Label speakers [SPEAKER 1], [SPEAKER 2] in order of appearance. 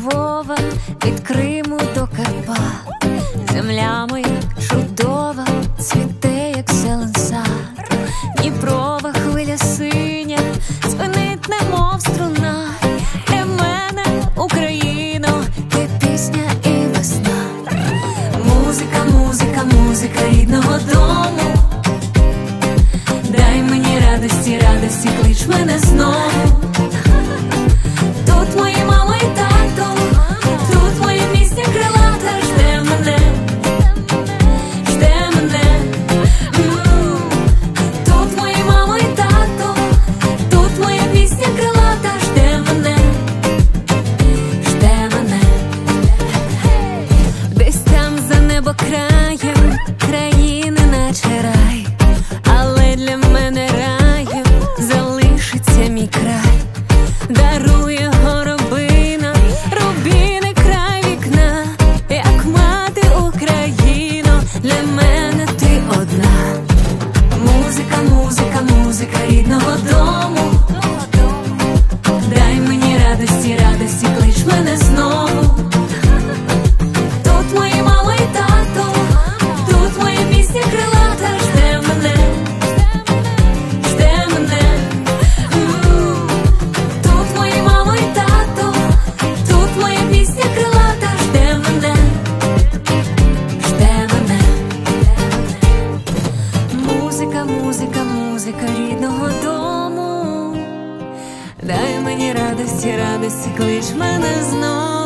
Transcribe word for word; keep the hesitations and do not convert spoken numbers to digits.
[SPEAKER 1] Львова, від Криму до Карпат. Земля моя чудова, цвіте, як селенсар. Дніпрова хвиля синя, дзвенить, немов струна. Для мене, Україно, ти пісня і весна. Музика, музика, музика рідного дому. Дай мені радості, радості, клич мене знову. Тут мої мама і тато, тут моя пісня крилата. Жде мене, жде мене. М-м. Тут мої мама і тато, тут моя пісня крилата. Жде мене, жде мене. Десь там за небокраєм країни наче рай, але для мене раєм залишиться мій край. Дарує горобина, рубіни край вікна. Як мати Україно, для мене ти одна. Музика, музика, музика рідного дому. Дай мені радості, радості, клич мене знову. Тут мої мама і тато, тут моя пісня крилата. Жде мене, жде мене. М-м. Тут мої мама і тато, тут моя пісня крилата. Жде мене, жде мене. Музика, музика, музика рідного дому. Дай мені радості, радості, клич мене знов.